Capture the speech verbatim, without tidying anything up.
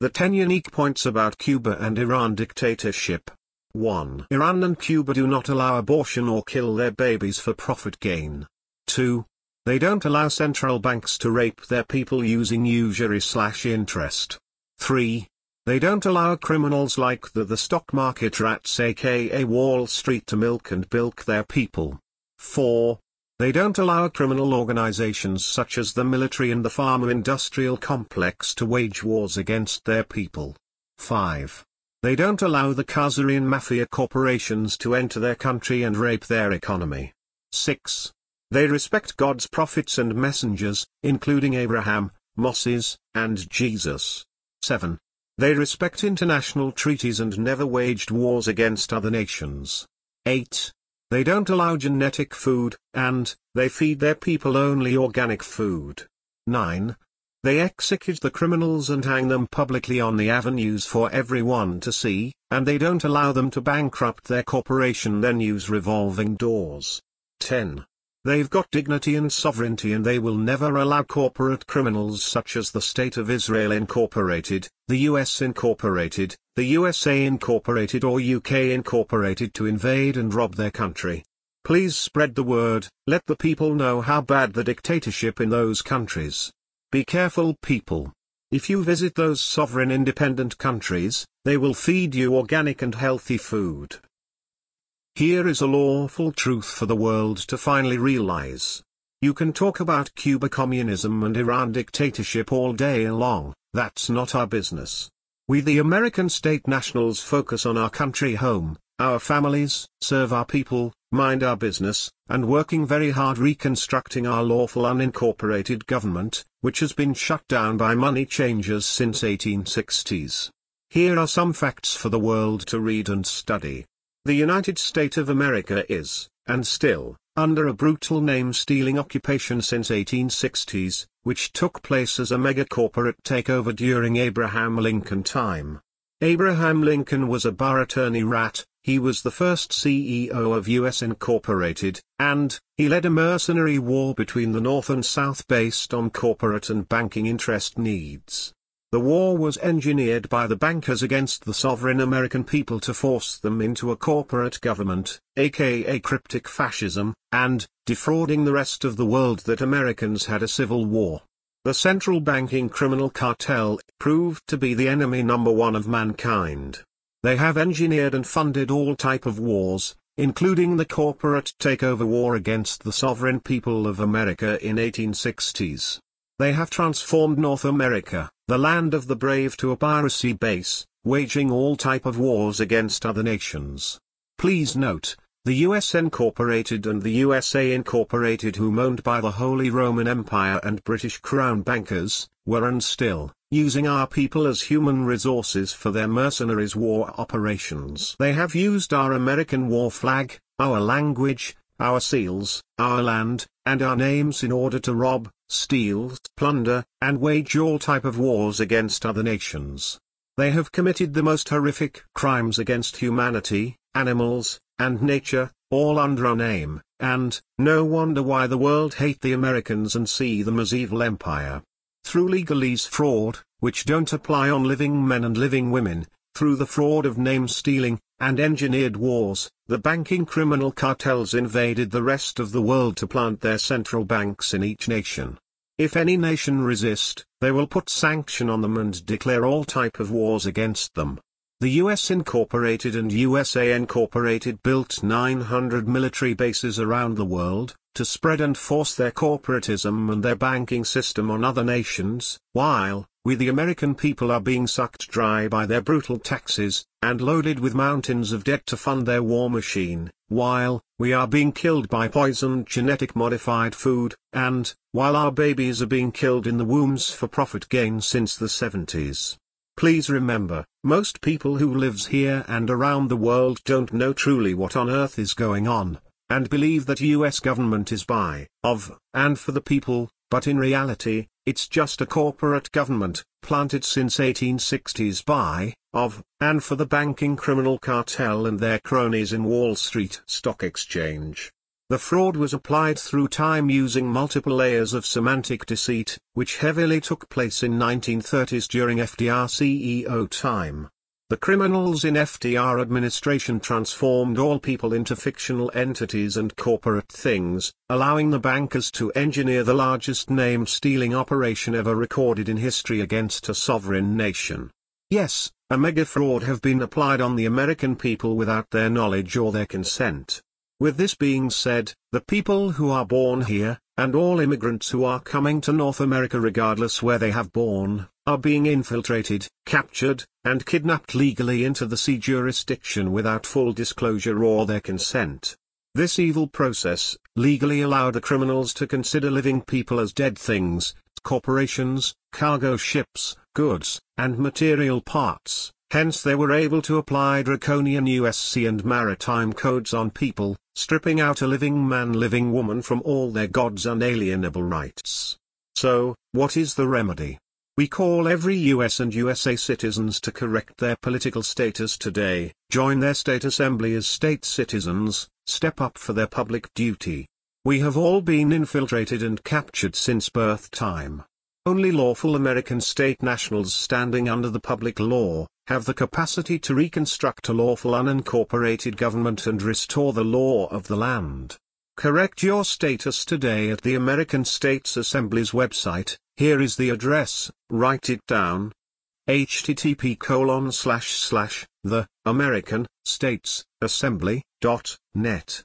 The ten unique points about Cuba and Iran dictatorship. one. Iran and Cuba do not allow abortion or kill their babies for profit gain. two. They don't allow central banks to rape their people using usury slash interest. three. They don't allow criminals like the, the stock market rats aka Wall Street to milk and bilk their people. four. They don't allow criminal organizations such as the military and the pharma-industrial complex to wage wars against their people. five. They don't allow the Khazarian mafia corporations to enter their country and rape their economy. six. They respect God's prophets and messengers, including Abraham, Moses, and Jesus. seven. They respect international treaties and never waged wars against other nations. eight. They don't allow genetic food, and they feed their people only organic food. nine. They execute the criminals and hang them publicly on the avenues for everyone to see, and they don't allow them to bankrupt their corporation then use revolving doors. ten. They've got dignity and sovereignty and they will never allow corporate criminals such as the State of Israel Incorporated, the U S Incorporated, the U S A Incorporated or U K Incorporated to invade and rob their country. Please spread the word, let the people know how bad the dictatorship in those countries. Be careful people. If you visit those sovereign independent countries, they will feed you organic and healthy food. Here is a lawful truth for the world to finally realize. You can talk about Cuba communism and Iran dictatorship all day long, that's not our business. We the American state nationals focus on our country home, our families, serve our people, mind our business, and working very hard reconstructing our lawful unincorporated government, which has been shut down by money changers since eighteen sixties. Here are some facts for the world to read and study. The United States of America is, and still, under a brutal name-stealing occupation since eighteen sixties, which took place as a mega-corporate takeover during Abraham Lincoln time. Abraham Lincoln was a bar attorney rat, he was the first C E O of U S Incorporated, and, he led a mercenary war between the North and South based on corporate and banking interest needs. The war was engineered by the bankers against the sovereign American people to force them into a corporate government, aka cryptic fascism, and, defrauding the rest of the world that Americans had a civil war. The central banking criminal cartel proved to be the enemy number one of mankind. They have engineered and funded all type of wars, including the corporate takeover war against the sovereign people of America in eighteen sixties. They have transformed North America, the land of the brave, to a piracy base, waging all type of wars against other nations. Please note, the U S Incorporated and the U S A Incorporated, whom owned by the Holy Roman Empire and British Crown bankers, were and still, using our people as human resources for their mercenaries war operations. They have used our American war flag, our language, our seals, our land, and our names in order to rob, steal, plunder, and wage all type of wars against other nations. They have committed the most horrific crimes against humanity, animals, and nature, all under our name, and, no wonder why the world hate the Americans and see them as evil empire. Through legalese fraud, which don't apply on living men and living women, through the fraud of name-stealing, and engineered wars, the banking criminal cartels invaded the rest of the world to plant their central banks in each nation. If any nation resist, they will put sanction on them and declare all type of wars against them. The U S Incorporated and U S A Incorporated built nine hundred military bases around the world, to spread and force their corporatism and their banking system on other nations, while, we the American people are being sucked dry by their brutal taxes, and loaded with mountains of debt to fund their war machine, while, we are being killed by poisoned genetic modified food, and, while our babies are being killed in the wombs for profit gain since the seventies. Please remember, most people who lives here and around the world don't know truly what on earth is going on, and believe that U S government is by, of, and for the people, but in reality, it's just a corporate government, planted since eighteen sixties by, of, and for the banking criminal cartel and their cronies in Wall Street Stock Exchange. The fraud was applied through time using multiple layers of semantic deceit, which heavily took place in nineteen thirties during F D R C E O time. The criminals in F D R administration transformed all people into fictional entities and corporate things, allowing the bankers to engineer the largest name-stealing operation ever recorded in history against a sovereign nation. Yes, a mega fraud have been applied on the American people without their knowledge or their consent. With this being said, the people who are born here, and all immigrants who are coming to North America regardless where they have born, are being infiltrated, captured, and kidnapped legally into the sea jurisdiction without full disclosure or their consent. This evil process legally allowed the criminals to consider living people as dead things, corporations, cargo ships, goods, and material parts. Hence they were able to apply draconian U S C and maritime codes on people, stripping out a living man living woman from all their God's unalienable rights. So, what is the remedy? We call every U S and U S A citizens to correct their political status today, join their state assembly as state citizens, step up for their public duty. We have all been infiltrated and captured since birth time. Only lawful American state nationals standing under the public law have the capacity to reconstruct a lawful unincorporated government and restore the law of the land. Correct your status today at the American States Assembly's website. Here is the address, write it down. http colon slash slash the American States Assembly dot net